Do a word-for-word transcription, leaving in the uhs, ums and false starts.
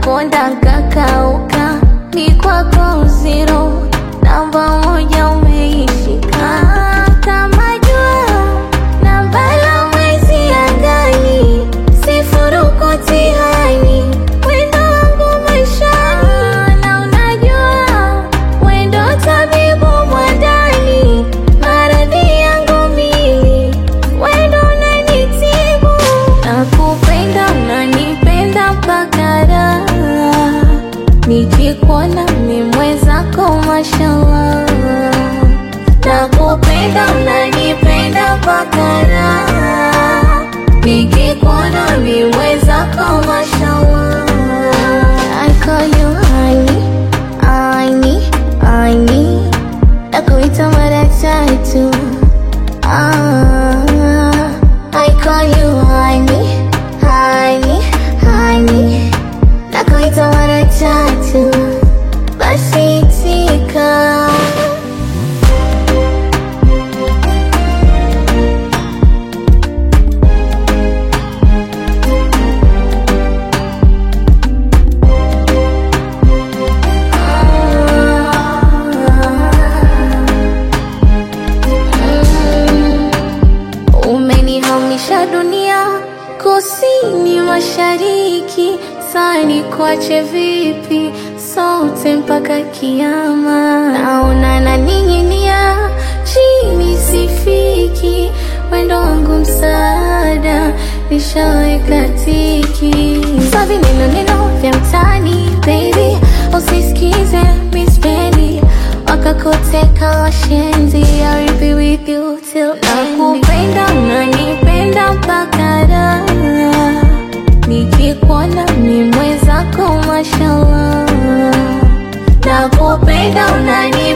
nikakonda kakauka, ni kwako zero, namba moja umeishika. Kama jua na mbala mwezi angani, sifurukuti hani, wendo wangu maishani. Na unajua wendo tabibu mwandani, maradhi yangu mimi wendo unanitibu. Nakupenda unanipenda mpaka raha, nikikuona mimwezako mashallah. Nakupenda unanipenda mpaka raha, nikikuona mimwezako mashallah. I call you honey, honey, honey, nakuita mara tatu. Ah, I call you honey, honey, honey, nakuita mara tatu. Basi itika. Umenihamisha dunia kusini mashariki, sani kuache vipi sote mpaka kiyama. Naona naning'inia chini sifiki, wendo wangu msaada nishaweka tiki. Savi neno neno vya mtani baby, usisikize mispendi, wakakuteka washenzi. I'll be with you till nakupenda unanipenda mpaka raha, nikikuona mimwezako mashallah. Nakupenda unanipenda